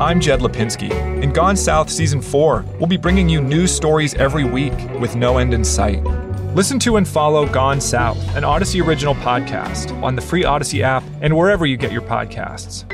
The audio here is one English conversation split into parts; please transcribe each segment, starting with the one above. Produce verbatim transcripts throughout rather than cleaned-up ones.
I'm Jed Lipinski. In Gone South Season four, we'll be bringing you news stories every week with no end in sight. Listen to and follow Gone South, an Odyssey original podcast, on the free Odyssey app and wherever you get your podcasts.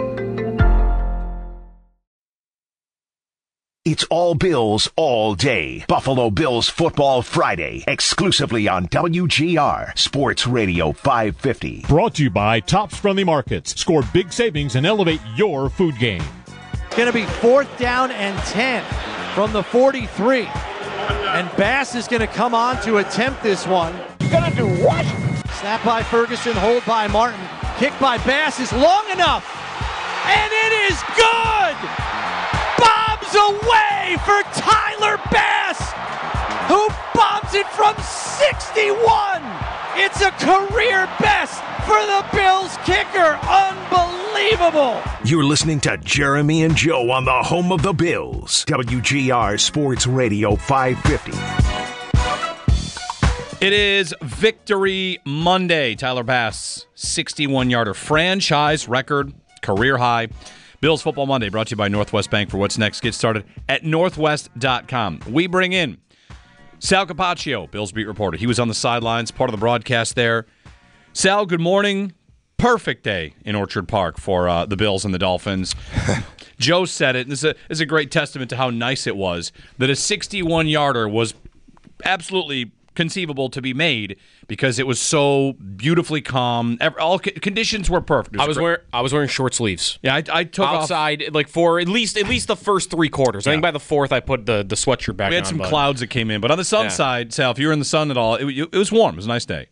It's all Bills all day. Buffalo Bills Football Friday, exclusively on W G R Sports Radio five fifty. Brought to you by Tops Friendly Markets. Score big savings and elevate your food game. Going to be fourth down and ten from the forty-three. And Bass is going to come on to attempt this one. Going to do what? Snap by Ferguson, hold by Martin. Kick by Bass is long enough. And it is good! Bombs away for Tyler Bass, who bombs it from sixty-one. It's a career best for the Bills kicker. Unbelievable. You're listening to Jeremy and Joe on the home of the Bills. W G R Sports Radio five fifty. It is Victory Monday. Tyler Bass, sixty-one-yarder, franchise record, career high. Bills Football Monday brought to you by Northwest Bank. For what's next, get started at northwest dot com. We bring in Sal Capaccio, Bills beat reporter. He was on the sidelines, part of the broadcast there. Sal, good morning. Perfect day in Orchard Park for uh, the Bills and the Dolphins. Joe said it, and this is, a, this is a great testament to how nice it was, that a sixty-one-yarder was absolutely conceivable to be made because it was so beautifully calm. All conditions were perfect. Was I was wearing I was wearing short sleeves. Yeah, I, I took outside off, like for at least at least the first three quarters. Yeah. I think by the fourth I put the the sweatshirt back on. We had some but. clouds that came in, but on the sun yeah. side, Sal, if you were in the sun at all, it, it was warm. It was a nice day.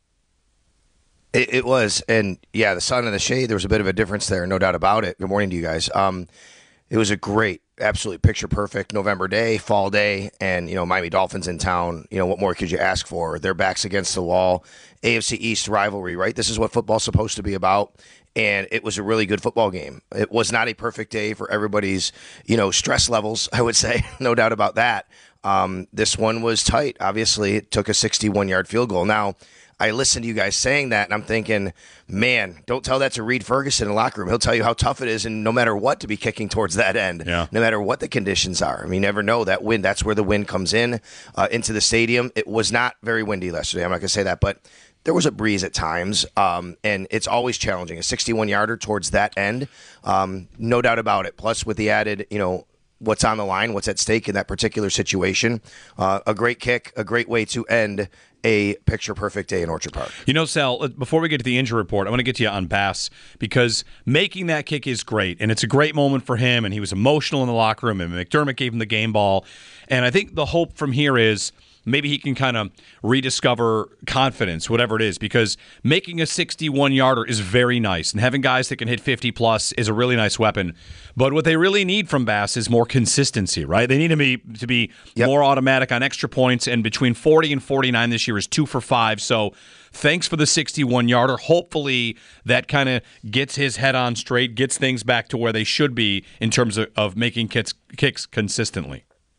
It, it was, and yeah, the sun and the shade. There was a bit of a difference there, no doubt about it. Good morning to you guys. Um, it was a great. Absolutely picture perfect November day, fall day, and, you know, Miami Dolphins in town. You know, what more could you ask for? Their backs against the wall. A F C East rivalry, right? This is what football's supposed to be about. And it was a really good football game. It was not a perfect day for everybody's, you know, stress levels, I would say. No doubt about that. Um, this one was tight. Obviously, it took a sixty-one-yard field goal. Now, I listened to you guys saying that, and I'm thinking, man, don't tell that to Reed Ferguson in the locker room. He'll tell you how tough it is, and no matter what, to be kicking towards that end, yeah. no matter what the conditions are. I mean, you never know. That wind, that's where the wind comes in uh, into the stadium. It was not very windy yesterday. I'm not going to say that, but there was a breeze at times, um, and it's always challenging. A sixty-one-yarder towards that end, um, no doubt about it. Plus, with the added, you know, what's on the line, what's at stake in that particular situation. Uh, a great kick, a great way to end a picture-perfect day in Orchard Park. You know, Sal, before we get to the injury report, I want to get to you on Bass because making that kick is great, and it's a great moment for him, and he was emotional in the locker room, and McDermott gave him the game ball. And I think the hope from here is maybe he can kind of rediscover confidence, whatever it is, because making a sixty-one-yarder is very nice, and having guys that can hit fifty-plus is a really nice weapon. But what they really need from Bass is more consistency, right? They need him to be, to be yep. more automatic on extra points, and between forty and forty-nine this year is two for five. So thanks for the sixty-one-yarder. Hopefully that kind of gets his head on straight, gets things back to where they should be in terms of, of making kicks, kicks consistently.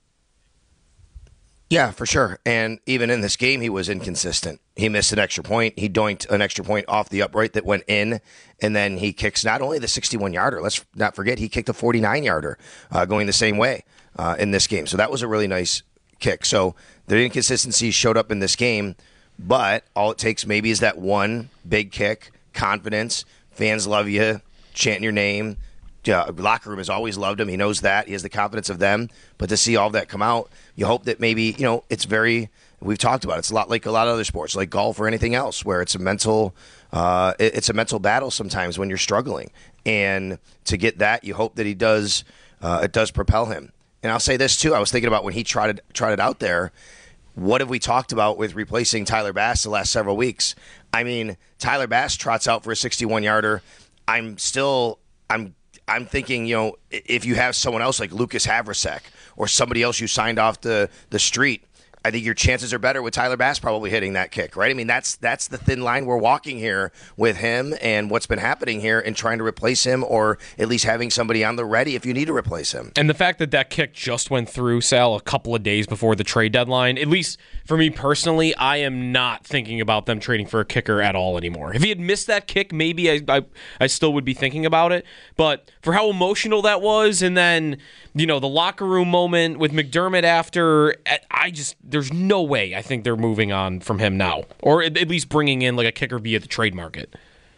Yeah, for sure. And even in this game, he was inconsistent. He missed an extra point. He doinked an extra point off the upright that went in, and then he kicks not only the sixty-one-yarder, let's not forget, he kicked a forty-nine-yarder uh, going the same way uh, in this game. So that was a really nice kick. So the inconsistencies showed up in this game, but all it takes maybe is that one big kick, confidence, fans love you, chanting your name. Uh, locker room has always loved him. He knows that. He has the confidence of them. But to see all that come out, you hope that maybe, you know, it's very, we've talked about it. It's a lot like a lot of other sports, like golf or anything else, where it's a mental, uh, it's a mental battle sometimes when you're struggling. And to get that, you hope that he does, uh, it does propel him. And I'll say this too. I was thinking about when he trotted, trotted out there, what have we talked about with replacing Tyler Bass the last several weeks? I mean, Tyler Bass trots out for a sixty-one-yarder. I'm still, I'm, I'm thinking, you know, if you have someone else like Lucas Havrisek or somebody else you signed off the, the street, I think your chances are better with Tyler Bass probably hitting that kick, right? I mean, that's that's the thin line we're walking here with him and what's been happening here and trying to replace him or at least having somebody on the ready if you need to replace him. And the fact that that kick just went through, Sal, a couple of days before the trade deadline, at least for me personally, I am not thinking about them trading for a kicker at all anymore. If he had missed that kick, maybe I, I, I still would be thinking about it. But for how emotional that was, and then, you know, the locker room moment with McDermott after, I just... There's no way I think they're moving on from him now, or at least bringing in like a kicker via the trade market.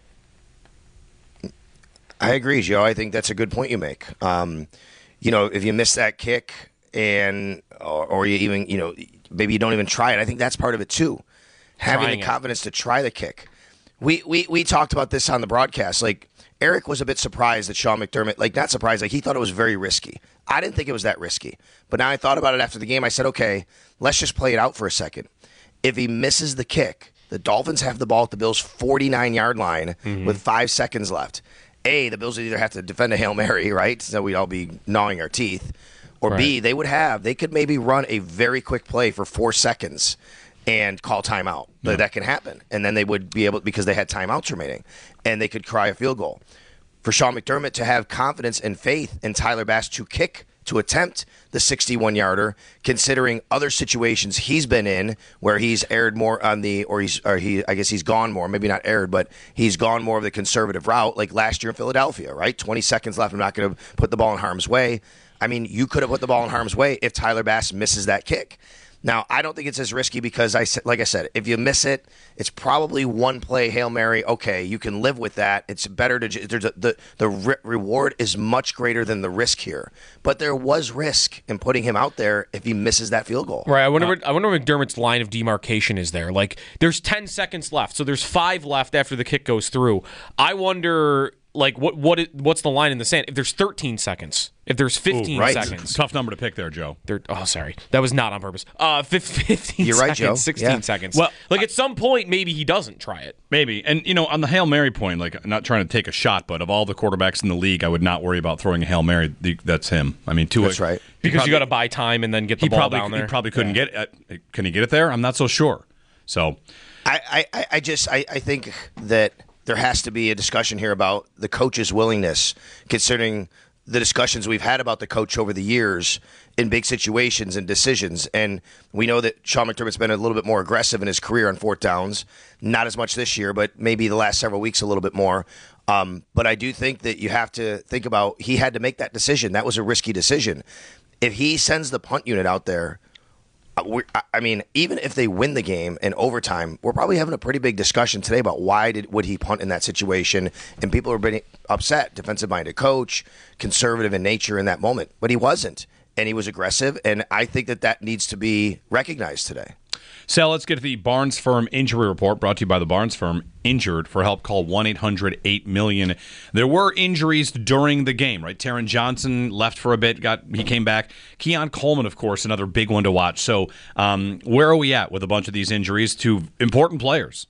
I agree, Joe. I think that's a good point you make. Um, you know, if you miss that kick and or, or you even, you know, maybe you don't even try it. I think that's part of it too. Having Trying the it. confidence to try the kick. We, we we talked about this on the broadcast. Like, Eric was a bit surprised that Sean McDermott, like not surprised, like he thought it was very risky. I didn't think it was that risky. But now I thought about it after the game. I said, okay, let's just play it out for a second. If he misses the kick, the Dolphins have the ball at the Bills' forty-nine-yard line mm-hmm. with five seconds left. A, the Bills would either have to defend a Hail Mary, right? So we'd all be gnawing our teeth. Or right. B, they would have, they could maybe run a very quick play for four seconds and call timeout. Yeah. That can happen. And then they would be able, because they had timeouts remaining, and they could cry a field goal. For Sean McDermott to have confidence and faith in Tyler Bass to kick, to attempt the sixty-one-yarder, considering other situations he's been in where he's erred more on the, or he's, or he, I guess he's gone more, maybe not erred, but he's gone more of the conservative route, like last year in Philadelphia, right? twenty seconds left. I'm not going to put the ball in harm's way. I mean, you could have put the ball in harm's way if Tyler Bass misses that kick. Now, I don't think it's as risky because, I like I said, if you miss it, it's probably one play Hail Mary. Okay, you can live with that. It's better to there's a, the the re- reward is much greater than the risk here. But there was risk in putting him out there if he misses that field goal. Right. I wonder. Uh, what, I wonder what McDermott's line of demarcation is there. Like, there's ten seconds left, so there's five left after the kick goes through. I wonder. Like, what what what's the line in the sand? If there's thirteen seconds, if there's fifteen Ooh, right. seconds. Tough number to pick there, Joe. There, oh, sorry. That was not on purpose. Uh, fifteen You're seconds, right, Joe. sixteen yeah. seconds. Well, like, at some point, maybe he doesn't try it. Maybe. And, you know, on the Hail Mary point, like, I'm not trying to take a shot, but of all the quarterbacks in the league, I would not worry about throwing a Hail Mary. That's him. I mean, Tua. That's right. Because probably, you got to buy time and then get the he ball probably, down there. He probably couldn't yeah. get it. Can he get it there? I'm not so sure. So. I, I, I just, I, I think that there has to be a discussion here about the coach's willingness, considering the discussions we've had about the coach over the years in big situations and decisions. And we know that Sean McDermott's been a little bit more aggressive in his career on fourth downs. Not as much this year, but maybe the last several weeks a little bit more. Um, but I do think that you have to think about he had to make that decision. That was a risky decision. If he sends the punt unit out there, We're, I mean, even if they win the game in overtime, we're probably having a pretty big discussion today about why did would he punt in that situation, and people are being upset. Defensive-minded coach, conservative in nature in that moment, but he wasn't, and he was aggressive, and I think that that needs to be recognized today. Sal, let's get to the Barnes Firm injury report brought to you by the Barnes Firm. Injured, for help, call one eight hundred eight million. There were injuries during the game, right? Taron Johnson left for a bit, got he came back. Keon Coleman, of course, another big one to watch. So um, where are we at with a bunch of these injuries to important players?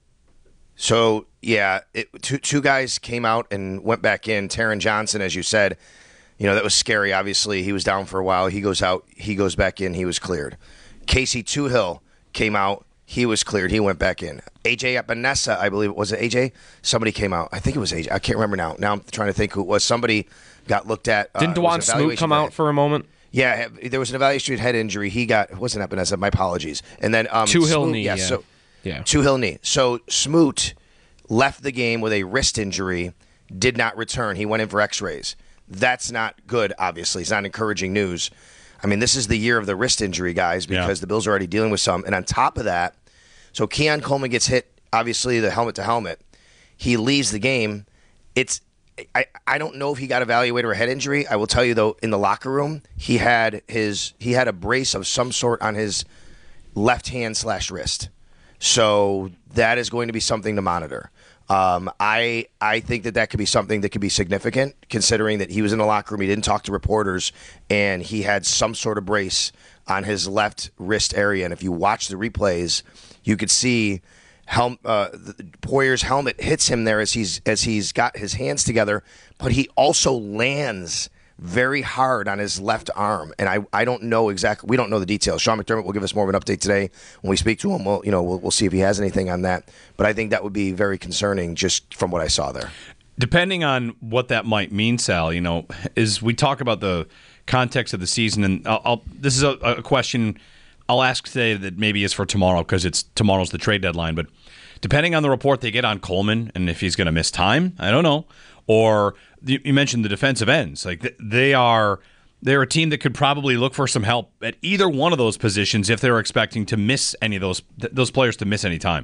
So, yeah, it, two, two guys came out and went back in. Taron Johnson, as you said, you know, that was scary. Obviously, he was down for a while. He goes out, he goes back in, he was cleared. Casey Tuhill came out. He was cleared. He went back in. A J Epinesa, I believe. Was it A J? Somebody came out. I think it was A J. I can't remember now. Now I'm trying to think who it was. Somebody got looked at. Didn't uh, Dwan Smoot come out for a moment? Yeah, there was an evaluation head injury. He got, it wasn't Epinesa, my apologies. And then um, Two Hill Smoot, knee. Yeah, Yeah. So, yeah. Two Hill knee. So Smoot left the game with a wrist injury, did not return. He went in for x-rays. That's not good, obviously. It's not encouraging news. I mean, this is the year of the wrist injury, guys, because yeah. the Bills are already dealing with some. And on top of that, so Keon Coleman gets hit, obviously, the helmet to helmet. He leaves the game. It's I, I don't know if he got evaluated or a head injury. I will tell you, though, in the locker room, he had his he had a brace of some sort on his left hand slash wrist. So that is going to be something to monitor. Um, I I think that that could be something that could be significant, considering that he was in the locker room, he didn't talk to reporters, and he had some sort of brace on his left wrist area. And if you watch the replays, you could see Hel- uh, Poyer's helmet hits him there as he's as he's got his hands together, but he also lands very hard on his left arm, and I, I don't know exactly. We don't know the details. Sean McDermott will give us more of an update today when we speak to him. We'll you know we'll, we'll see if he has anything on that. But I think that would be very concerning just from what I saw there. Depending on what that might mean, Sal, you know, is we talk about the context of the season, and I'll, I'll, this is a, a question I'll ask today that maybe is for tomorrow because it's tomorrow's the trade deadline. But depending on the report they get on Coleman and if he's going to miss time, I don't know. Or you mentioned the defensive ends, like they are they're a team that could probably look for some help at either one of those positions if they're expecting to miss any of those those players to miss any time.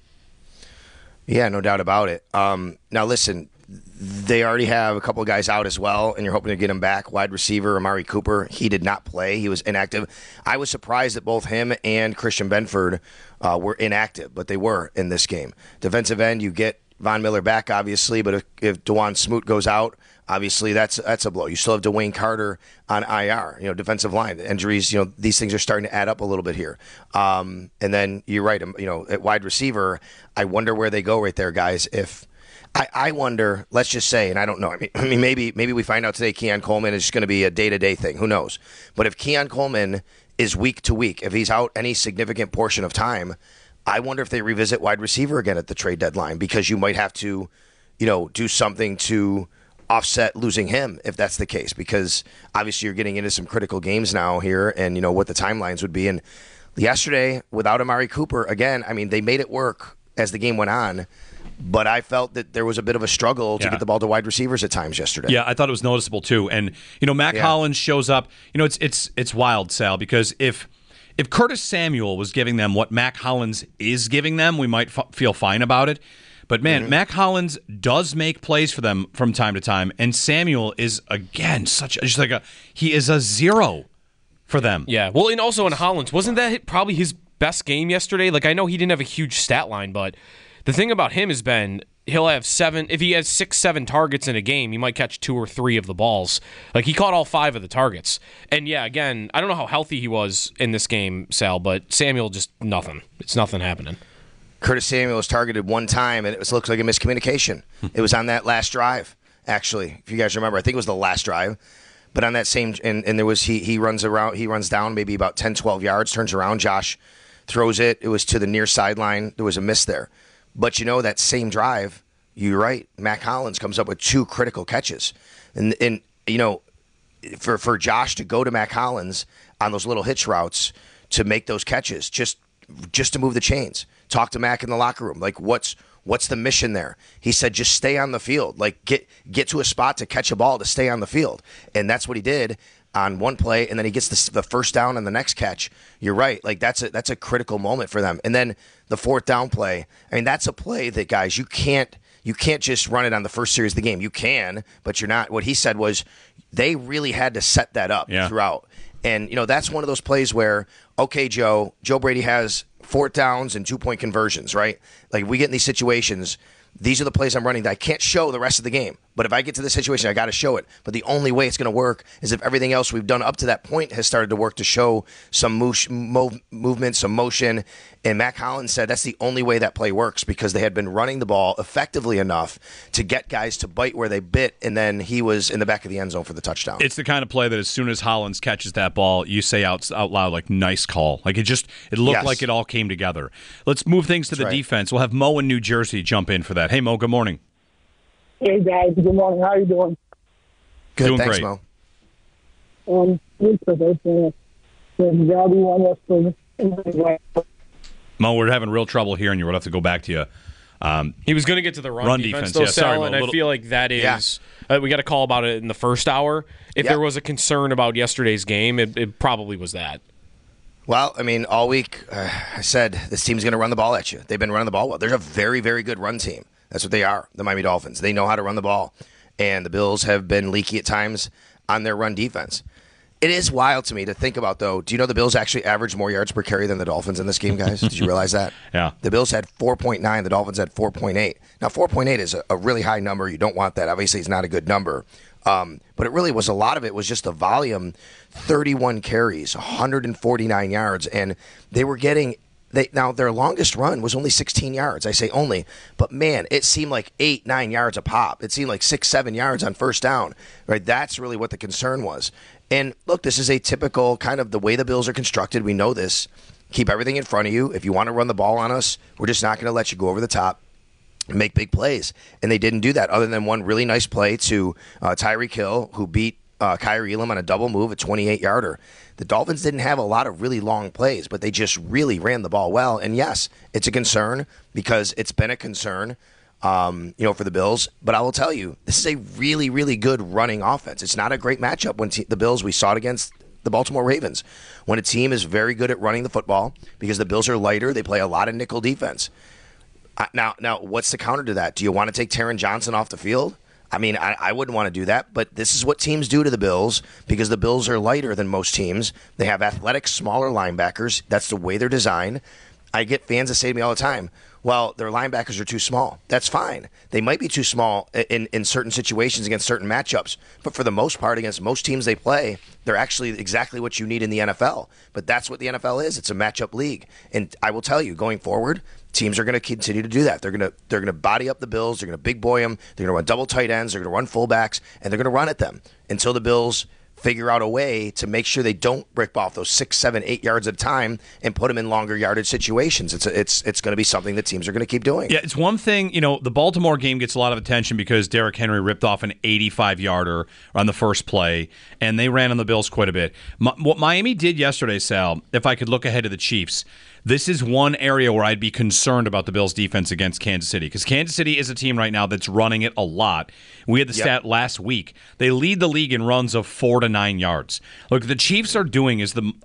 Yeah, no doubt about it. Um, now listen. They already have a couple of guys out as well, and you're hoping to get him back. Wide receiver, Amari Cooper, he did not play. He was inactive. I was surprised that both him and Christian Benford uh, were inactive, but they were in this game. Defensive end, you get Von Miller back, obviously, but if, if DeJuan Smoot goes out, obviously that's that's a blow. You still have Dwayne Carter on I R, you know, defensive line. The injuries, you know, these things are starting to add up a little bit here. Um, and then you're right, you know, at wide receiver, I wonder where they go right there, guys, if I, I wonder, let's just say, and I don't know, I mean, I mean maybe maybe we find out today Keon Coleman is just going to be a day-to-day thing. Who knows? But if Keon Coleman is week to week, if he's out any significant portion of time, I wonder if they revisit wide receiver again at the trade deadline because you might have to, you know, do something to offset losing him if that's the case because obviously you're getting into some critical games now here and, you know, what the timelines would be. And yesterday, without Amari Cooper, again, I mean, they made it work as the game went on. But I felt that there was a bit of a struggle to yeah. get the ball to wide receivers at times yesterday. Yeah, I thought it was noticeable too. And you know, Mac yeah. Hollins shows up. You know, it's it's it's wild, Sal, because if if Curtis Samuel was giving them what Mac Hollins is giving them, we might f- feel fine about it. But man, mm-hmm. Mac Hollins does make plays for them from time to time, and Samuel is again such just like a he is a zero for them. Yeah, well, and also in Hollins, wasn't that probably his best game yesterday? Like I know he didn't have a huge stat line, but the thing about him has been he'll have seven. If he has six, seven targets in a game, he might catch two or three of the balls. Like he caught all five of the targets. And yeah, again, I don't know how healthy he was in this game, Sal, but Samuel just nothing. It's nothing happening. Curtis Samuel was targeted one time, and it was, looks like a miscommunication. It was on that last drive, actually. If you guys remember, I think it was the last drive. But on that same, and, and there was he he runs around, he runs down maybe about ten, twelve yards, turns around. Josh throws it. It was to the near sideline. There was a miss there. But, you know, that same drive, you're right, Mac Hollins comes up with two critical catches. And, and you know, for, for Josh to go to Mac Hollins on those little hitch routes to make those catches, just just to move the chains. Talk to Mac in the locker room. Like, what's what's the mission there? He said, just stay on the field. Like, get get to a spot to catch a ball to stay on the field. And that's what he did on one play, and then he gets the, the first down on the next catch. You're right. Like, that's a, that's a critical moment for them. And then the fourth down play, I mean, that's a play that, guys, you can't you can't just run it on the first series of the game. You can, but you're not. What he said was they really had to set that up yeah. throughout. And, you know, that's one of those plays where, okay, Joe, Joe Brady has fourth downs and two-point conversions, right? Like, we get in these situations, these are the plays I'm running that I can't show the rest of the game. But if I get to this situation, I got to show it. But the only way it's going to work is if everything else we've done up to that point has started to work to show some move, move, movement, some motion. And Mac Hollins said that's the only way that play works because they had been running the ball effectively enough to get guys to bite where they bit, and then he was in the back of the end zone for the touchdown. It's the kind of play that as soon as Hollins catches that ball, you say out, out loud, like, nice call. Like, it just it looked yes. like it all came together. Let's move things to that's the right. defense. We'll have Mo in New Jersey jump in for that. Hey, Mo, good morning. Hey, guys. Good morning. How are you doing? Good, doing thanks, great. Mo. Um, Mo, we're having real trouble hearing you. We'll have to go back to you. Um, he was going to get to the run, run defense, defense, though, yeah, sorry, Sal, Mo, and little- I feel like that is Yeah. uh, we got to call about it in the first hour. If Yeah. there was a concern about yesterday's game, it, it probably was that. Well, I mean, all week uh, I said this team's going to run the ball at you. They've been running the ball well. They're a very, very good run team. That's what they are, the Miami Dolphins. They know how to run the ball. And the Bills have been leaky at times on their run defense. It is wild to me to think about, though. Do you know the Bills actually average more yards per carry than the Dolphins in this game, guys? Did you realize that? Yeah. The Bills had four point nine. The Dolphins had four point eight. Now, four point eight is a, a really high number. You don't want that. Obviously, it's not a good number. Um, but it really was a lot of it was just the volume, thirty-one carries, one hundred forty-nine yards, and they were getting They, now, their longest run was only sixteen yards. I say only. But, man, it seemed like eight, nine yards a pop. It seemed like six, seven yards on first down. Right? That's really what the concern was. And, look, this is a typical kind of the way the Bills are constructed. We know this. Keep everything in front of you. If you want to run the ball on us, we're just not going to let you go over the top and make big plays. And they didn't do that other than one really nice play to uh, Tyreek Hill, who beat uh, Kyrie Elam on a double move, a twenty-eight yarder. The Dolphins didn't have a lot of really long plays, but they just really ran the ball well. And, yes, it's a concern because it's been a concern, um, you know, for the Bills. But I will tell you, this is a really, really good running offense. It's not a great matchup when te- the Bills, we saw it against the Baltimore Ravens, when a team is very good at running the football because the Bills are lighter. They play a lot of nickel defense. Uh, now, now, what's the counter to that? Do you want to take Taron Johnson off the field? I mean, I, I wouldn't want to do that, but this is what teams do to the Bills because the Bills are lighter than most teams. They have athletic, smaller linebackers. That's the way they're designed. I get fans that say to me all the time, well, their linebackers are too small. That's fine. They might be too small in, in certain situations against certain matchups, but for the most part, against most teams they play, they're actually exactly what you need in the N F L. But that's what the N F L is. It's a matchup league. And I will tell you, going forward, teams are going to continue to do that. They're going to they're going to body up the Bills. They're going to big boy them. They're going to run double tight ends. They're going to run fullbacks, and they're going to run at them until the Bills figure out a way to make sure they don't rip off those six, seven, eight yards at a time and put them in longer yardage situations. It's a, it's it's going to be something that teams are going to keep doing. Yeah, it's one thing, you know, the Baltimore game gets a lot of attention because Derrick Henry ripped off an eighty-five yarder on the first play, and they ran on the Bills quite a bit. My, what Miami did yesterday, Sal, if I could look ahead to the Chiefs, this is one area where I'd be concerned about the Bills' defense against Kansas City because Kansas City is a team right now that's running it a lot. We had the yep. stat last week. They lead the league in runs of four to nine yards. Look, the Chiefs are doing is the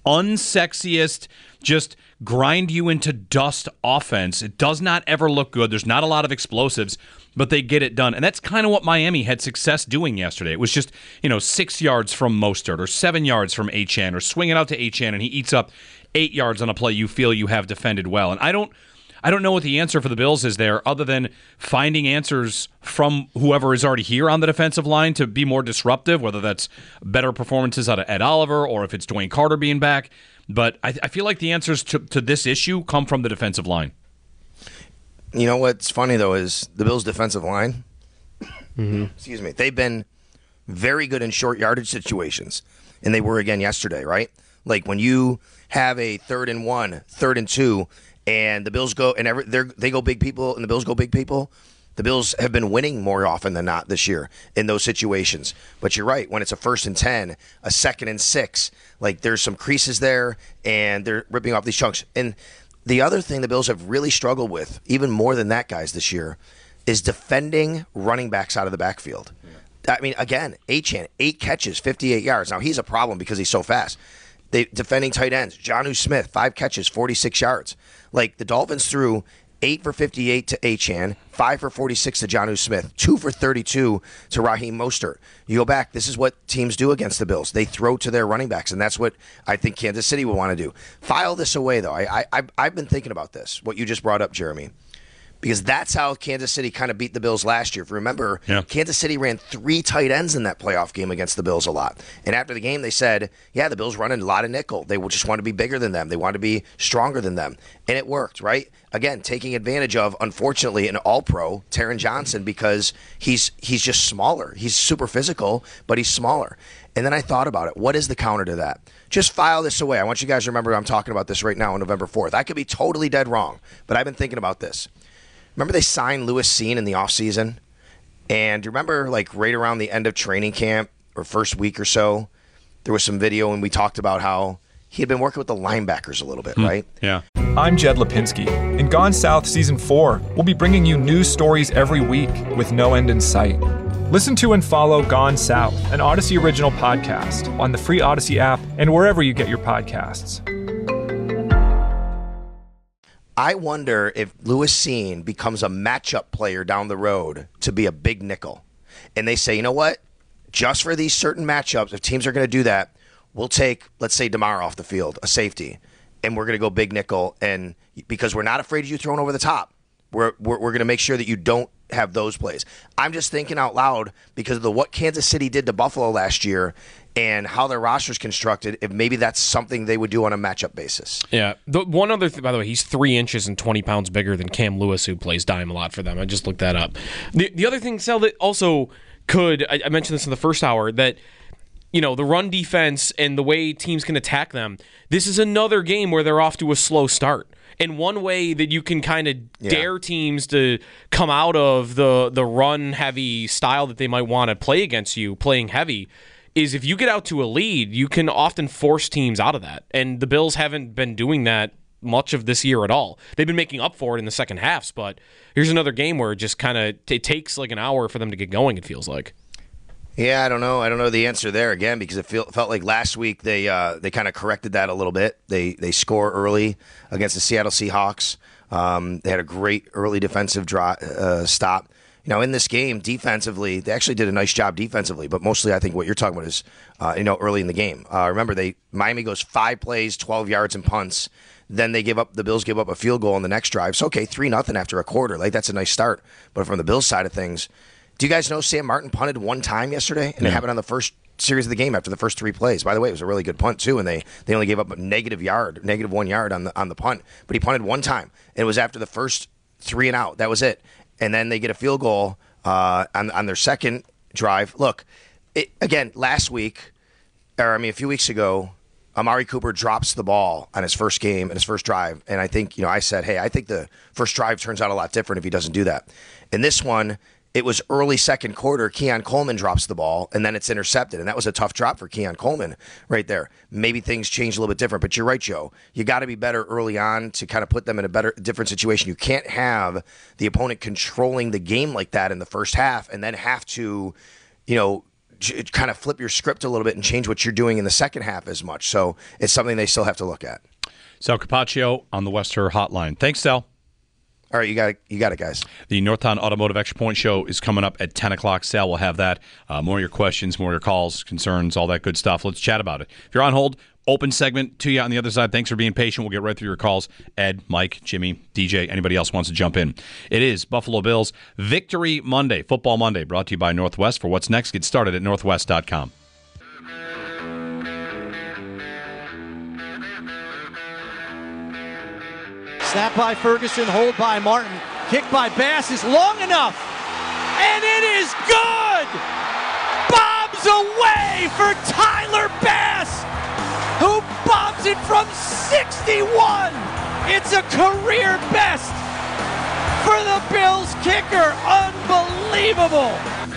unsexiest, just grind you into dust offense. It does not ever look good. There's not a lot of explosives, but they get it done. And that's kind of what Miami had success doing yesterday. It was just, you know, six yards from Mostert or seven yards from Achane or swinging out to Achane and he eats up eight yards on a play you feel you have defended well. And I don't I don't know what the answer for the Bills is there other than finding answers from whoever is already here on the defensive line to be more disruptive, whether that's better performances out of Ed Oliver or if it's Dwayne Carter being back. But I, I feel like the answers to, to this issue come from the defensive line. You know what's funny, though, is the Bills' defensive line, mm-hmm. excuse me, they've been very good in short yardage situations, and they were again yesterday, right? Like when you have a third and one, third and two, and the Bills go and every, they go big people, and the Bills go big people. The Bills have been winning more often than not this year in those situations. But you're right, when it's a first and ten, a second and six, like there's some creases there, and they're ripping off these chunks. And the other thing the Bills have really struggled with, even more than that, guys, this year, is defending running backs out of the backfield. Yeah. I mean, again, Achane, eight catches, fifty-eight yards. Now, he's a problem because he's so fast. They defending tight ends. Jonnu Smith, five catches, forty-six yards. Like, the Dolphins threw eight for fifty-eight to Achane, five for forty-six to Jonnu Smith, two for thirty-two to Raheem Mostert. You go back, this is what teams do against the Bills. They throw to their running backs, and that's what I think Kansas City would want to do. File this away, though. I, I, I've been thinking about this, what you just brought up, Jeremy, because that's how Kansas City kind of beat the Bills last year. If you remember, yeah. Kansas City ran three tight ends in that playoff game against the Bills a lot. And after the game, they said, yeah, the Bills running a lot of nickel. They just want to be bigger than them. They want to be stronger than them. And it worked, right? Again, taking advantage of, unfortunately, an all-pro, Taron Johnson, because he's he's just smaller. He's super physical, but he's smaller. And then I thought about it. What is the counter to that? Just file this away. I want you guys to remember I'm talking about this right now on November fourth. I could be totally dead wrong, but I've been thinking about this. Remember they signed Lewis Cine in the offseason? And you remember, like, right around the end of training camp or first week or so, there was some video and we talked about how he had been working with the linebackers a little bit, hmm. right? Yeah. I'm Jed Lipinski. In Gone South Season four, we'll be bringing you news stories every week with no end in sight. Listen to and follow Gone South, an Odyssey original podcast, on the free Odyssey app and wherever you get your podcasts. I wonder if Lewis Cine becomes a matchup player down the road to be a big nickel. And they say, you know what? Just for these certain matchups, if teams are going to do that, we'll take, let's say, DeMar off the field, a safety, and we're going to go big nickel. And because we're not afraid of you throwing over the top, we're we're, we're going to make sure that you don't have those plays. I'm just thinking out loud because of the what Kansas City did to Buffalo last year and how their roster's constructed, if maybe that's something they would do on a matchup basis. Yeah. The one other thing, by the way, he's three inches and twenty pounds bigger than Cam Lewis, who plays dime a lot for them. I just looked that up. The the other thing, Sal, that also could, I, I mentioned this in the first hour, that you know, the run defense and the way teams can attack them, this is another game where they're off to a slow start. And one way that you can kind of yeah. dare teams to come out of the the run-heavy style that they might want to play against you, playing heavy, is if you get out to a lead, you can often force teams out of that. And the Bills haven't been doing that much of this year at all. They've been making up for it in the second halves, but here's another game where it just kind of it takes like an hour for them to get going, it feels like. Yeah, I don't know. I don't know the answer there again because it feel, felt like last week they uh, they kind of corrected that a little bit. They they score early against the Seattle Seahawks. Um, they had a great early defensive draw, uh, stop. You know, in this game, defensively, they actually did a nice job defensively, but mostly I think what you're talking about is, uh, you know, early in the game. Uh, remember, they Miami goes five plays, twelve yards and punts. Then they give up. The Bills give up a field goal on the next drive. So, okay, three nothing after a quarter. Like, that's a nice start. But from the Bills side of things, do you guys know Sam Martin punted one time yesterday? And yeah. it happened on the first series of the game after the first three plays. By the way, it was a really good punt, too, and they, they only gave up a negative yard, negative one yard on the on the punt. But he punted one time, and it was after the first three and out. That was it. And then they get a field goal uh, on, on their second drive. Look, it, again, last week, or I mean a few weeks ago, Amari Cooper drops the ball on his first game and his first drive. And I think, you know, I said, hey, I think the first drive turns out a lot different if he doesn't do that. In this one, it was early second quarter. Keon Coleman drops the ball, and then it's intercepted. And that was a tough drop for Keon Coleman right there. Maybe things change a little bit different. But you're right, Joe. You got to be better early on to kind of put them in a better, different situation. You can't have the opponent controlling the game like that in the first half and then have to, you know, kind of flip your script a little bit and change what you're doing in the second half as much. So it's something they still have to look at. Sal Capaccio on the Wester Hotline. Thanks, Sal. All right, you got it, you got it, guys. The Northtown Automotive Extra Point Show is coming up at ten o'clock. Sal will have that. Uh, more of your questions, more of your calls, concerns, all that good stuff. Let's chat about it. If you're on hold, open segment to you on the other side. Thanks for being patient. We'll get right through your calls. Ed, Mike, Jimmy, D J, anybody else wants to jump in. It is Buffalo Bills Victory Monday, Football Monday, brought to you by Northwest. For what's next, get started at northwest dot com. Snap by Ferguson, hold by Martin. Kick by Bass is long enough. And it is good! Bobs away for Tyler Bass, who bobs it from sixty-one. It's a career best for the Bills kicker. Unbelievable.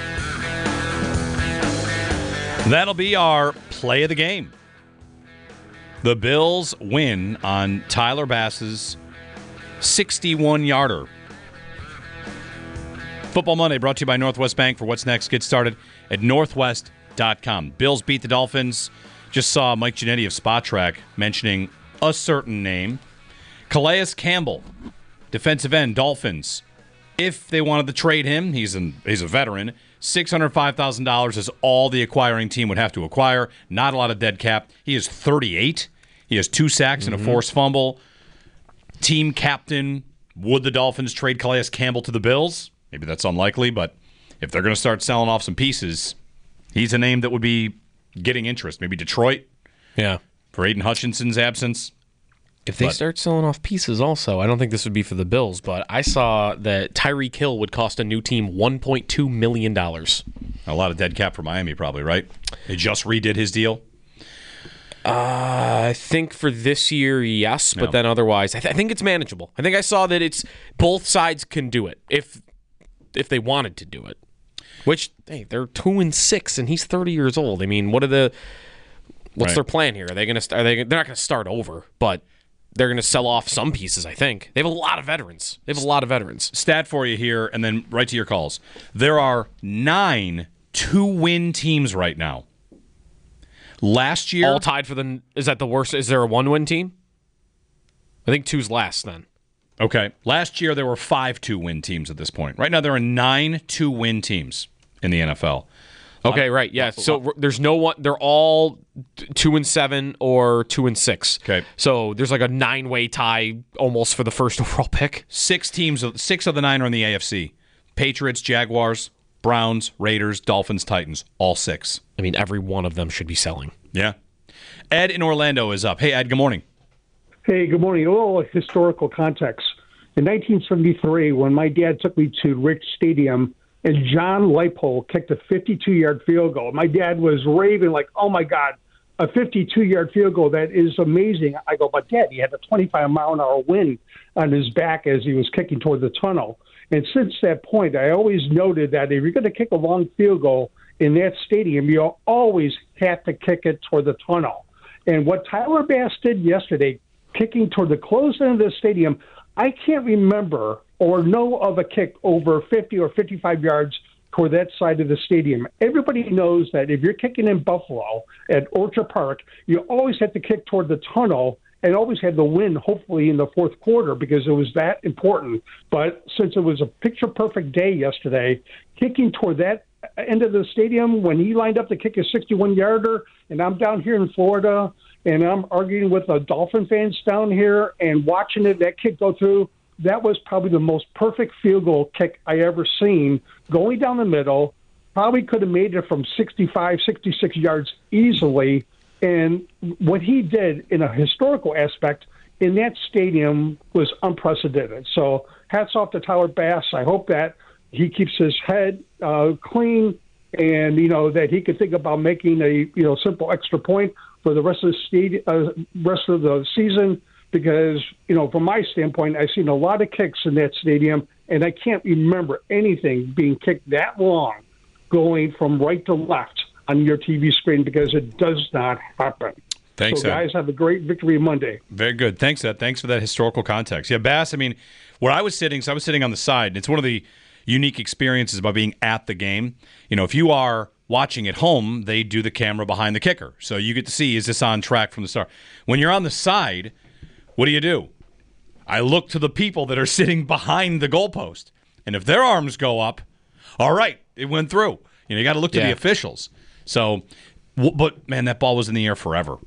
That'll be our play of the game. The Bills win on Tyler Bass's sixty-one-yarder. Football Monday brought to you by Northwest Bank. For what's next, get started at northwest dot com. Bills beat the Dolphins. Just saw Mike Giannetti of Spot Track mentioning a certain name. Calais Campbell, defensive end, Dolphins. If they wanted to trade him, he's, an, he's a veteran, six hundred five thousand dollars is all the acquiring team would have to acquire. Not a lot of dead cap. He is thirty-eight. He has two sacks mm-hmm. and a forced fumble. Team captain, would the Dolphins trade Calais Campbell to the Bills? Maybe that's unlikely, but if they're going to start selling off some pieces, he's a name that would be getting interest. Maybe Detroit. Yeah. For Aiden Hutchinson's absence. If they but, start selling off pieces also, I don't think this would be for the Bills, but I saw that Tyreek Hill would cost a new team one point two million dollars. A lot of dead cap for Miami probably, right? They just redid his deal. Uh, I think for this year, yes, but no. then otherwise, I, th- I think it's manageable. I think I saw that it's both sides can do it if if they wanted to do it. Which hey, they're two and six, and he's thirty years old. I mean, what are the what's right. their plan here? Are they going to? Are they? They're not going to start over, but they're going to sell off some pieces. I think they have a lot of veterans. They have a lot of veterans. Stat for you here, and then right to your calls. There are nine two-win teams right now. Last year, all tied for the. Is that the worst? Is there a one-win team? I think two's last then. Okay. Last year there were five two-win teams at this point. Right now there are nine two-win teams in the N F L. Okay, right. Yeah. So there's no one. They're all two and seven or two and six. Okay. So there's like a nine-way tie almost for the first overall pick. Six teams. Six of the nine are in the A F C. Patriots, Jaguars, Browns, Raiders, Dolphins, Titans, all six. I mean, every one of them should be selling. Yeah. Ed in Orlando is up. Hey, Ed, good morning. Hey, good morning. A little historical context. In nineteen seventy-three, when my dad took me to Rich Stadium, and John Leipold kicked a fifty-two-yard field goal, my dad was raving like, oh, my God, a fifty-two-yard field goal, that is amazing. I go, but Dad, he had a twenty-five mile an hour wind on his back as he was kicking toward the tunnel. And since that point, I always noted that if you're going to kick a long field goal in that stadium, you always have to kick it toward the tunnel. And what Tyler Bass did yesterday, kicking toward the close end of the stadium, I can't remember or know of a kick over fifty or fifty-five yards toward that side of the stadium. Everybody knows that if you're kicking in Buffalo at Orchard Park, you always have to kick toward the tunnel and always had the win, hopefully, in the fourth quarter because it was that important. But since it was a picture-perfect day yesterday, kicking toward that end of the stadium when he lined up to kick a sixty-one-yarder, and I'm down here in Florida, and I'm arguing with the Dolphin fans down here and watching it, that kick go through, that was probably the most perfect field goal kick I ever seen, going down the middle, probably could have made it from sixty-five, sixty-six yards easily. And what he did in a historical aspect in that stadium was unprecedented. So hats off to Tyler Bass. I hope that he keeps his head uh, clean and, you know, that he could think about making a, you know, simple extra point for the rest of the stadium, uh, rest of the season. Because, you know, from my standpoint, I've seen a lot of kicks in that stadium, and I can't remember anything being kicked that long going from right to left on your T V screen because it does not happen. Thanks, so, guys, Ed. have a great victory Monday. Very good. Thanks, Ed. Thanks for that historical context. Yeah, Bass, I mean, where I was sitting, so I was sitting on the side, and it's one of the unique experiences about being at the game. You know, if you are watching at home, they do the camera behind the kicker. So you get to see, is this on track from the start? When you're on the side, what do you do? I look to the people that are sitting behind the goalpost. And if their arms go up, all right, it went through. You know, you got to look to Yeah. the officials. So, w- but, man, that ball was in the air forever.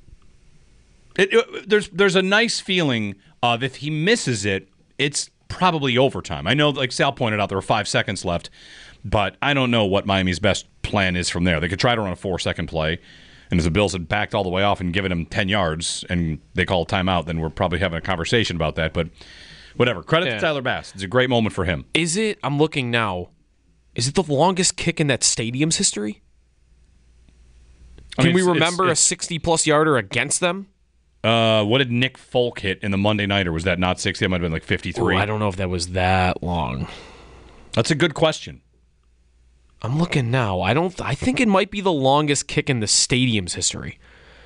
It, it, there's there's a nice feeling of if he misses it, it's probably overtime. I know, like Sal pointed out, there were five seconds left, but I don't know what Miami's best plan is from there. They could try to run a four-second play, and if the Bills had backed all the way off and given him ten yards and they call a timeout, then we're probably having a conversation about that. But whatever. Credit Yeah. to Tyler Bass. It's a great moment for him. Is it, I'm looking now, is it the longest kick in that stadium's history? I Can mean, we it's- remember it's- a sixty-plus yarder against them? Uh, what did Nick Folk hit in the Monday Nighter? Was that not sixty? That might have been like fifty-three. Ooh, I don't know if that was that long. That's a good question. I'm looking now. I don't. I think it might be the longest kick in the stadium's history.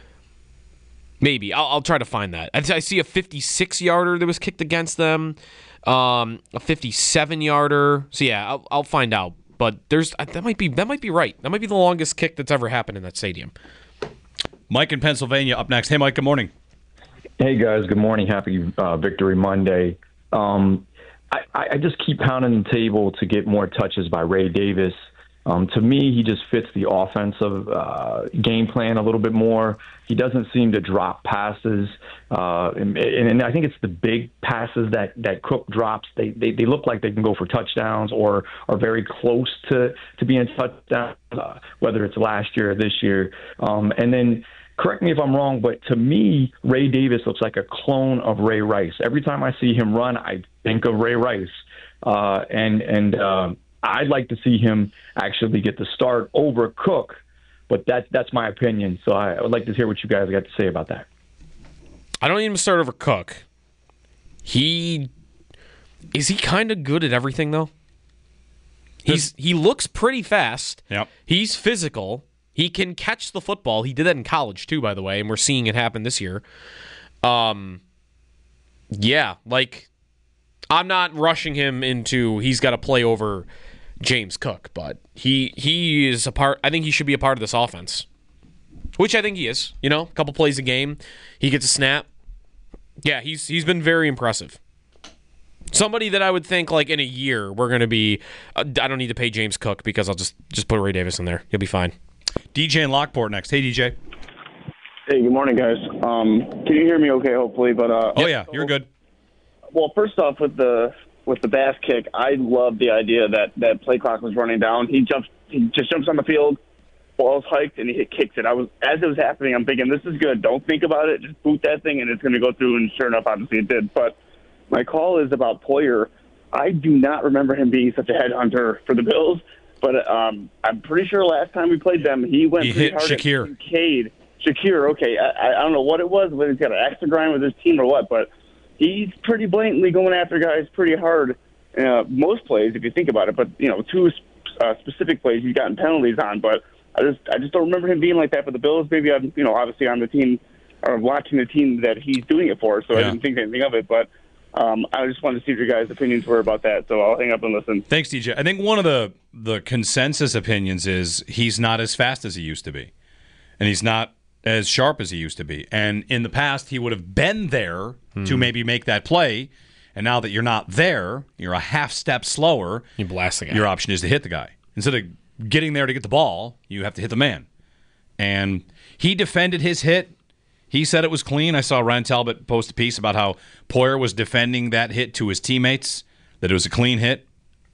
Maybe I'll, I'll try to find that. I, I see a fifty-six yarder that was kicked against them, um, a fifty-seven yarder. So yeah, I'll, I'll find out. But there's that might be that might be right. That might be the longest kick that's ever happened in that stadium. Mike in Pennsylvania up next. Hey, Mike. Good morning. Hey, guys. Good morning. Happy uh, Victory Monday. Um, I, I just keep pounding the table to get more touches by Ray Davis. Um, to me, he just fits the offensive uh, game plan a little bit more. He doesn't seem to drop passes, uh, and, and I think it's the big passes that, that Cook drops. They, they they look like they can go for touchdowns or are very close to, to being touchdowns, uh, whether it's last year or this year. Um, and then, correct me if I'm wrong, but to me, Ray Davis looks like a clone of Ray Rice. Every time I see him run, I think of Ray Rice. Uh, and and uh, I'd like to see him actually get the start over Cook, but that, that's my opinion. So I would like to hear what you guys got to say about that. I don't need him to start over Cook. He is he kind of good at everything though. He's he looks pretty fast. Yep. He's physical. He can catch the football. He did that in college too, by the way, and we're seeing it happen this year. Um, yeah, like I'm not rushing him into he's got to play over James Cook, but he he is a part. I think he should be a part of this offense, which I think he is. You know, a couple plays a game, he gets a snap. Yeah, he's he's been very impressive. Somebody that I would think like in a year we're going to be. Uh, I don't need to pay James Cook because I'll just just put Ray Davis in there. He'll be fine. D J in Lockport next. Hey, D J. Hey, good morning, guys. Um, can you hear me okay, hopefully? But uh, Oh, yeah, you're good. Well, first off, with the with the Bass kick, I love the idea that that play clock was running down. He jumps, he just jumps on the field, ball's hiked, and he hit, kicks it. I was as it was happening, I'm thinking, this is good. Don't think about it. Just boot that thing, and it's going to go through. And sure enough, obviously it did. But my call is about Poyer. I do not remember him being such a headhunter for the Bills, but um, I'm pretty sure last time we played them, he went he pretty hit hard Shakir. at Kincaid. Shakir, okay. I, I don't know what it was, whether he's got an extra grind with his team or what, but he's pretty blatantly going after guys pretty hard. Uh, most plays, if you think about it, but you know, two uh, specific plays he's gotten penalties on. But I just, I just don't remember him being like that for the Bills. Maybe I'm, you know, obviously on the team or watching the team that he's doing it for, so yeah. I didn't think anything of it. But um, I just wanted to see what your guys' opinions were about that. So I'll hang up and listen. Thanks, D J. I think one of the the consensus opinions is he's not as fast as he used to be, and he's not as sharp as he used to be. And in the past, he would have been there hmm. to maybe make that play. And now that you're not there, you're a half step slower. You blast the guy. Your option is to hit the guy. Instead of getting there to get the ball, you have to hit the man. And he defended his hit. He said it was clean. I saw Ryan Talbot post a piece about how Poyer was defending that hit to his teammates, that it was a clean hit.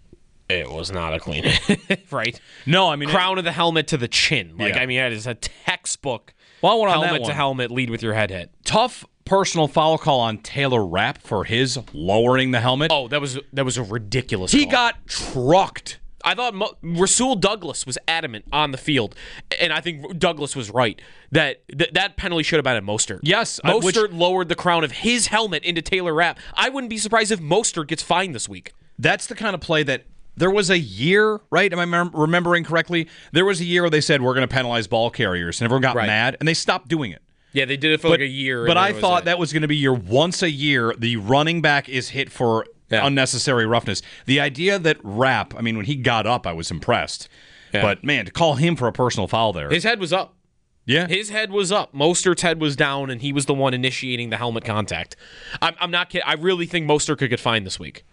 It was not a clean hit, right? No, I mean... Crown it, of the helmet to the chin. Like, yeah. I mean, it is a textbook well, on helmet that one. to helmet, lead with your head hit. Tough personal foul call on Taylor Rapp for his lowering the helmet. Oh, that was that was a ridiculous He call. got trucked. I thought Mo- Rasul Douglas was adamant on the field, and I think Douglas was right that th- that penalty should have been at Mostert. Yes. Mostert uh, which, lowered the crown of his helmet into Taylor Rapp. I wouldn't be surprised if Mostert gets fined this week. That's the kind of play that there was a year, right? Am I mem- remembering correctly? There was a year where they said we're going to penalize ball carriers, and everyone got right. mad, and they stopped doing it. Yeah, they did it for but, like a year. But I that thought it. that was going to be your once a year, the running back is hit for yeah. unnecessary roughness. The idea that Rapp, I mean, when he got up, I was impressed. Yeah. But, man, to call him for a personal foul there. His head was up. Yeah. His head was up. Mostert's head was down, and he was the one initiating the helmet contact. I'm, I'm not kidding. I really think Mostert could get fined this week.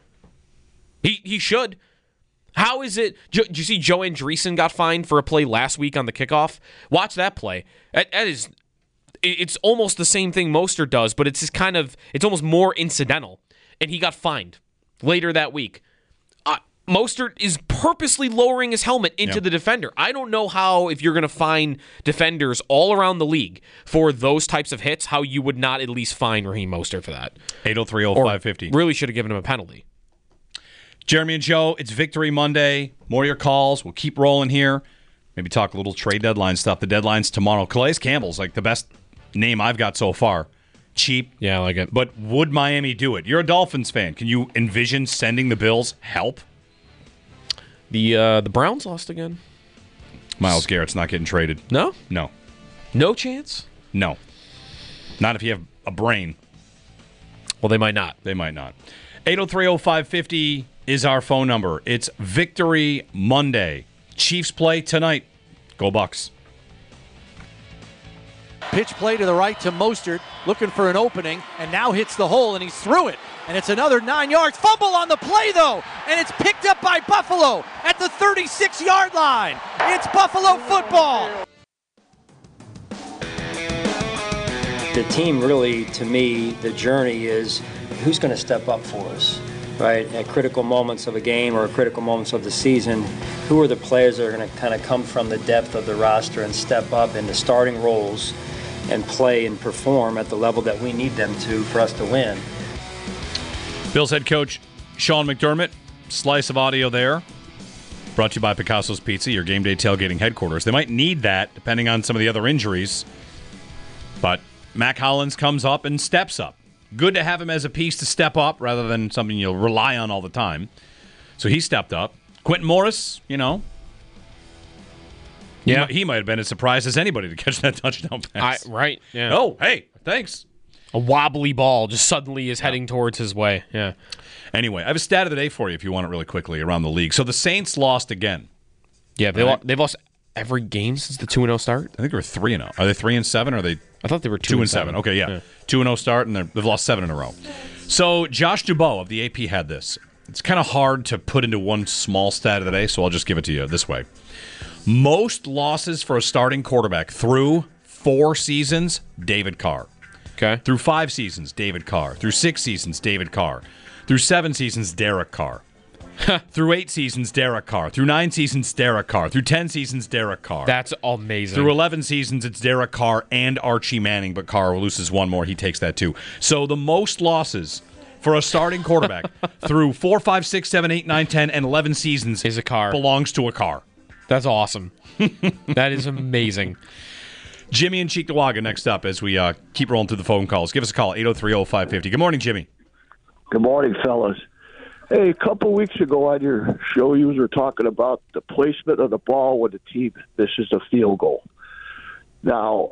He he should. How is it? Did you see Joe Andreessen got fined for a play last week on the kickoff? Watch that play. That, that is... It's almost the same thing Mostert does, but it's just kind of, it's almost more incidental. And he got fined later that week. Uh, Mostert is purposely lowering his helmet into yep. the defender. I don't know how, if you're going to fine defenders all around the league for those types of hits, how you would not at least fine Raheem Mostert for that. eight oh three oh five fifty. Really should have given him a penalty. Jeremy and Joe, it's Victory Monday. More of your calls. We'll keep rolling here. Maybe talk a little trade deadline stuff. The deadline's tomorrow. Calais Campbell's like the best name I've got so far. Cheap. Yeah, I like it. But would Miami do it? You're a Dolphins fan. Can you envision sending the Bills help? The uh, the Browns lost again. Myles Garrett's not getting traded. No? No. No chance? No. Not if you have a brain. Well, they might not. They might not. eight oh three oh five fifty is our phone number. It's Victory Monday. Chiefs play tonight. Go Bucks. Pitch play to the right to Mostert, looking for an opening, and now hits the hole, and he's through it. And it's another nine yards. Fumble on the play, though, and it's picked up by Buffalo at the thirty-six-yard line. It's Buffalo football. The team really, to me, the journey is who's going to step up for us, right? At critical moments of a game or critical moments of the season, who are the players that are going to kind of come from the depth of the roster and step up into starting roles and play and perform at the level that we need them to for us to win. Bills head coach Sean McDermott, slice of audio there. Brought to you by Picasso's Pizza, your game day tailgating headquarters. They might need that depending on some of the other injuries. But Mac Hollins comes up and steps up. Good to have him as a piece to step up rather than something you'll rely on all the time. So he stepped up. Quentin Morris, you know. Yeah. He might, he might have been as surprised as anybody to catch that touchdown pass. I, right, yeah. Oh, hey, thanks. A wobbly ball just suddenly is yeah. heading towards his way. Yeah. Anyway, I have a stat of the day for you if you want it really quickly around the league. So the Saints lost again. Yeah, they right? lo- they've lost every game since the two and oh start. I think they were three and oh. Are they three and seven or are they I thought they were two, two and and seven. seven. Okay, yeah. yeah. two and oh start and they've lost seven in a row. So Josh Dubow of the A P had this. It's kind of hard to put into one small stat of the day, so I'll just give it to you this way. Most losses for a starting quarterback through four seasons, David Carr. Okay. Through five seasons, David Carr. Through six seasons, David Carr. Through seven seasons, Derek Carr. Through eight seasons, Derek Carr. Through nine seasons, Derek Carr. Through ten seasons, Derek Carr. That's amazing. Through eleven seasons, it's Derek Carr and Archie Manning, but Carr loses one more. He takes that too. So the most losses for a starting quarterback through four, five, six, seven, eight, nine, ten, and eleven seasons is a Carr. Belongs to a Carr. That's awesome. That is amazing. Jimmy and Cheektowaga next up as we uh, keep rolling through the phone calls. Give us a call, eight oh three oh five five oh. Good morning, Jimmy. Good morning, fellas. Hey, a couple weeks ago on your show, you were talking about the placement of the ball when the team misses a field goal. Now,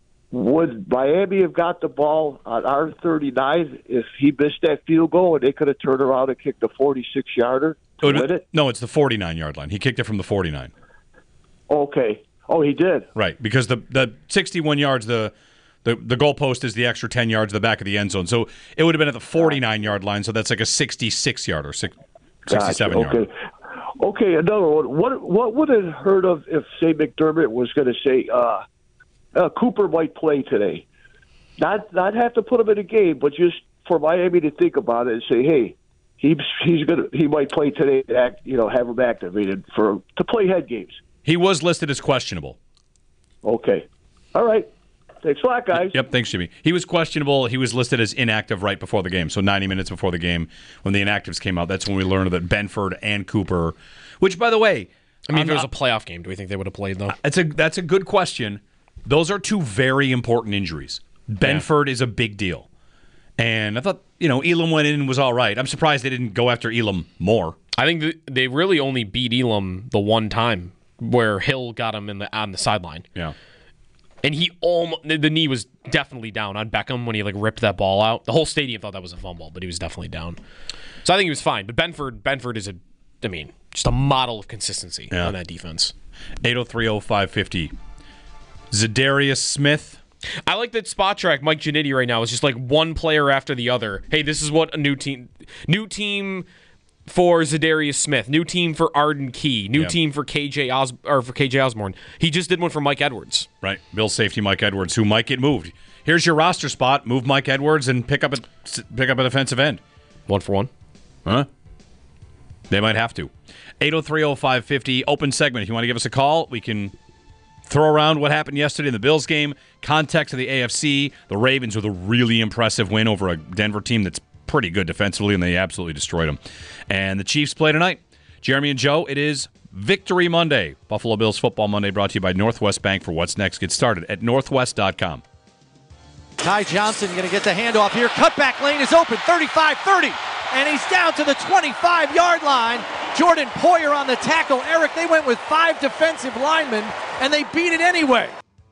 would Miami have got the ball on our thirty-nine if he missed that field goal and they could have turned around and kicked the forty-six-yarder to oh, win it? No, it's the forty-nine-yard line. He kicked it from the forty-nine. Okay. Oh, he did? Right, because the, the sixty-one yards, the The the goalpost is the extra ten yards to the back of the end zone. So it would have been at the forty-nine-yard line, so that's like a sixty-six-yard or sixty-seven-yard. Gotcha. Okay. Okay, another one. What what would it hurt of if, say, McDermott was going to say, uh, uh, Cooper might play today? Not not have to put him in a game, but just for Miami to think about it and say, hey, he's he's gonna he might play today. Act, you know, have him activated for to play head games. He was listed as questionable. Okay. All right. Thanks a lot, guys. Yep, thanks, Jimmy. He was questionable. He was listed as inactive right before the game, so ninety minutes before the game when the inactives came out. That's when we learned that Benford and Cooper, which, by the way... I mean, I'm if it was not, a playoff game, do we think they would have played, though? It's a, that's a good question. Those are two very important injuries. Benford yeah. is a big deal. And I thought, you know, Elam went in and was all right. I'm surprised they didn't go after Elam more. I think they really only beat Elam the one time where Hill got him in the on the sideline. Yeah. And he almost, the knee was definitely down on Beckham when he like ripped that ball out. The whole stadium thought that was a fumble, but he was definitely down. So I think he was fine. But Benford, Benford is a, I mean, just a model of consistency yeah. on that defense. eight oh three oh five five oh. Zadarius Smith. I like that Spot Track. Mike Giannitti right now is just like one player after the other. Hey, this is what a new team, new team for Zadarius Smith, new team for Arden Key, new yep. team for K J Os- or for K J Osborne. He just did one for Mike Edwards. Right, Bill safety Mike Edwards, who might get moved. Here's your roster spot. Move Mike Edwards and pick up a pick up a defensive end. One for one, huh? They might have to. eight oh three oh five five oh. Open segment. If you want to give us a call, we can throw around what happened yesterday in the Bills game. Context of the A F C. The Ravens with a really impressive win over a Denver team that's pretty good defensively, and they absolutely destroyed them. And the Chiefs play tonight. Jeremy and Joe, it is Victory Monday. Buffalo Bills Football Monday brought to you by Northwest Bank. For what's next, get started at northwest dot com. Ty Johnson going to get the handoff here. Cutback lane is open, thirty-five thirty. And he's down to the twenty-five-yard line. Jordan Poyer on the tackle. Eric, they went with five defensive linemen, and they beat it anyway.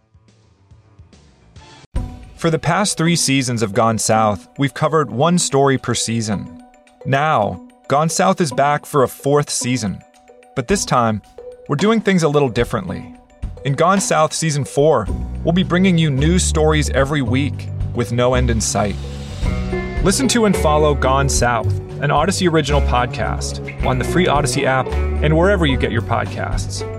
For the past three seasons of Gone South, we've covered one story per season. Now, Gone South is back for a fourth season. But this time, we're doing things a little differently. In Gone South Season four, we'll be bringing you news stories every week with no end in sight. Listen to and follow Gone South, an Odyssey original podcast, on the free Odyssey app and wherever you get your podcasts.